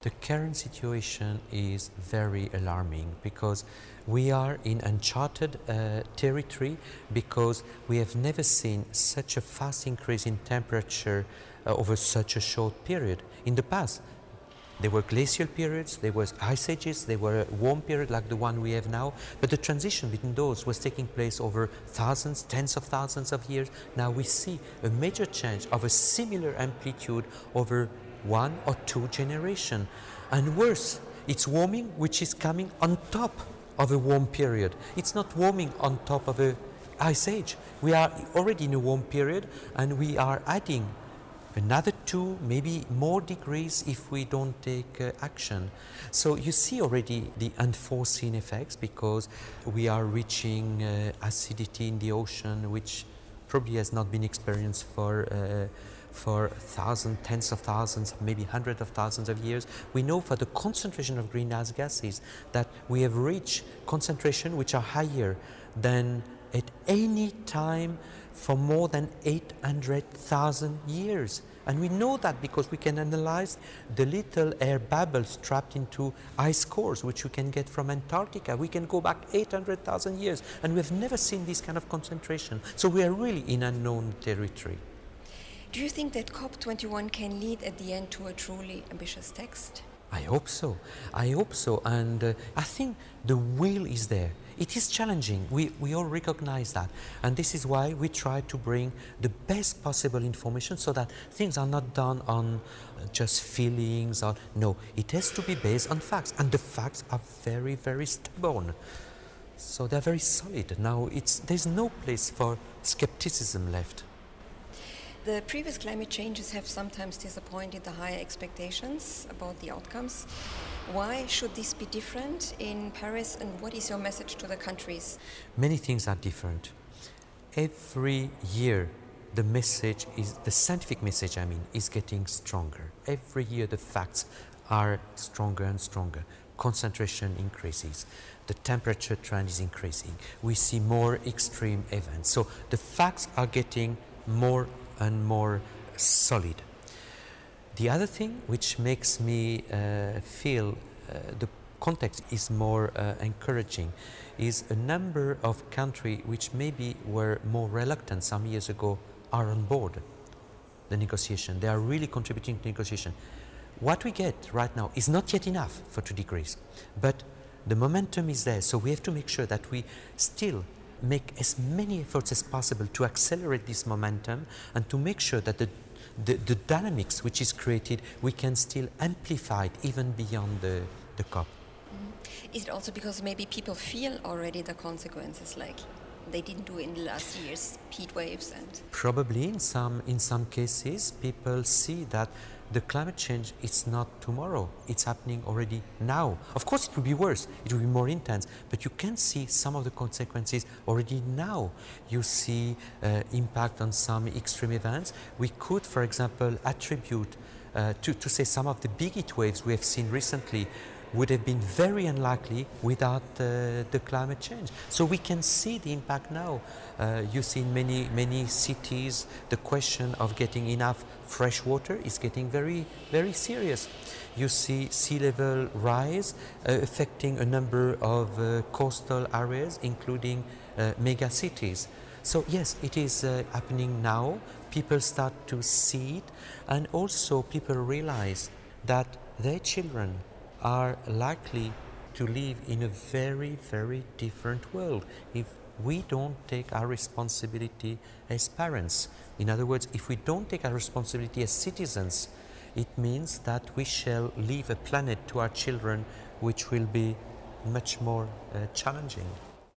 The current situation is very alarming because we are in uncharted territory, because we have never seen such a fast increase in temperature over such a short period. In the past, there were glacial periods, there was ice ages, there were a warm period like the one we have now, but the transition between those was taking place over thousands, tens of thousands of years. Now we see a major change of a similar amplitude over one or two generations. And worse, it's warming which is coming on top of a warm period. It's not warming on top of an ice age. We are already in a warm period, and we are adding another 2, maybe more degrees if we don't take action. So you see already the unforeseen effects, because we are reaching acidity in the ocean which probably has not been experienced for thousands, tens of thousands, maybe hundreds of thousands of years. We know for the concentration of greenhouse gases that we have reached concentrations which are higher than at any time for more than 800,000 years. And we know that because we can analyze the little air bubbles trapped into ice cores, which we can get from Antarctica. We can go back 800,000 years, and we've never seen this kind of concentration. So we are really in unknown territory. Do you think that COP21 can lead at the end to a truly ambitious text? I hope so. I hope so. And I think the will is there. It is challenging. We all recognize that. And this is why we try to bring the best possible information so that things are not done on just feelings. No, it has to be based on facts. And the facts are very, very stubborn. So they're very solid. Now, there's no place for skepticism left. The previous climate changes have sometimes disappointed the higher expectations about the outcomes. Why should this be different in Paris, and what is your message to the countries? Many things are different. Every year the scientific message is getting stronger. Every year the facts are stronger and stronger. Concentration increases. The temperature trend is increasing. We see more extreme events. So the facts are getting more and more solid. The other thing which makes me feel the context is more encouraging is a number of countries which maybe were more reluctant some years ago are on board the negotiation. They are really contributing to negotiation. What we get right now is not yet enough for 2 degrees, but the momentum is there. So we have to make sure that we still make as many efforts as possible to accelerate this momentum, and to make sure that the dynamics which is created, we can still amplify it even beyond the COP. Is it also because maybe people feel already the consequences, like they didn't do in the last years, heat waves and... Probably in some cases people see that the climate change is not tomorrow, it's happening already now. Of course it will be worse, it will be more intense, but you can see some of the consequences already now. You see impact on some extreme events. We could, for example, attribute to say some of the big heat waves we have seen recently would have been very unlikely without the climate change. So we can see the impact now. You see in many cities the question of getting enough fresh water is getting very, very serious. You see sea level rise affecting a number of coastal areas, including mega cities. So yes, it is happening now. People start to see it, and also people realize that their children are likely to live in a very, very different world if we don't take our responsibility as parents. In other words, if we don't take our responsibility as citizens, it means that we shall leave a planet to our children which will be much more challenging.